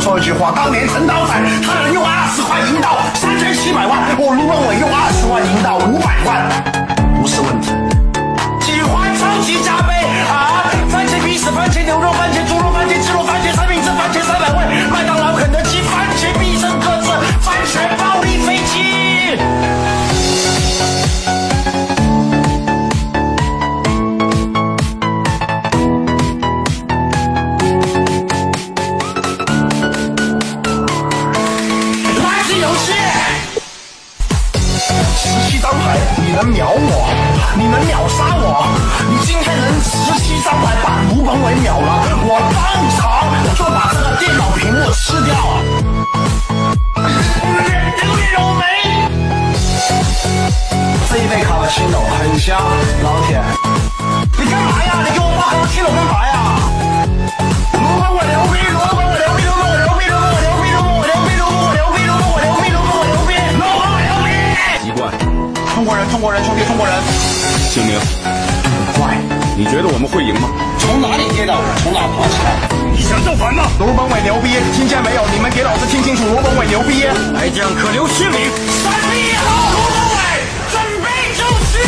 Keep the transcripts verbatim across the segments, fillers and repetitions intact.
说一句话，当年陈刀仔他能用二十块赢到三千七百万，我卢本伟用二十万赢到五百万，不是问题。喜欢超级加倍啊！番茄比死番茄牛肉番茄猪肉番茄鸡肉番茄三明治番茄三百味，麦当劳肯德基番茄必胜客制番茄暴力飞机。垃圾游戏，十七张牌，你能秒我，你能秒杀我，你今天能十七张牌把卢本伟秒了，我当场就把这个电脑屏幕吃掉。有没？这一杯卡布奇诺很香，老铁。你干嘛呀？你给我倒卡布奇诺干嘛呀？卢本伟牛逼，卢本伟牛逼，卢本伟牛逼，卢本伟牛逼，卢本伟牛逼，卢本伟牛逼，卢本伟牛逼，卢本伟牛逼，卢本伟牛逼。 习惯。 中国人，中国人，兄弟，中国人。 姓名。 快， 你觉得我们会赢吗？ 从哪里跌倒，从哪爬起来。你想造反吗？卢本伟牛逼，听见没有？你们给老子听清楚，卢本伟牛逼！ 来将可留姓名。 三比一好，卢本伟准备就绪。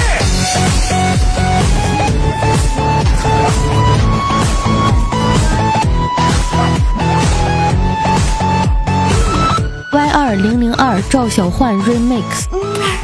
Y 二零零二赵小焕 Remix。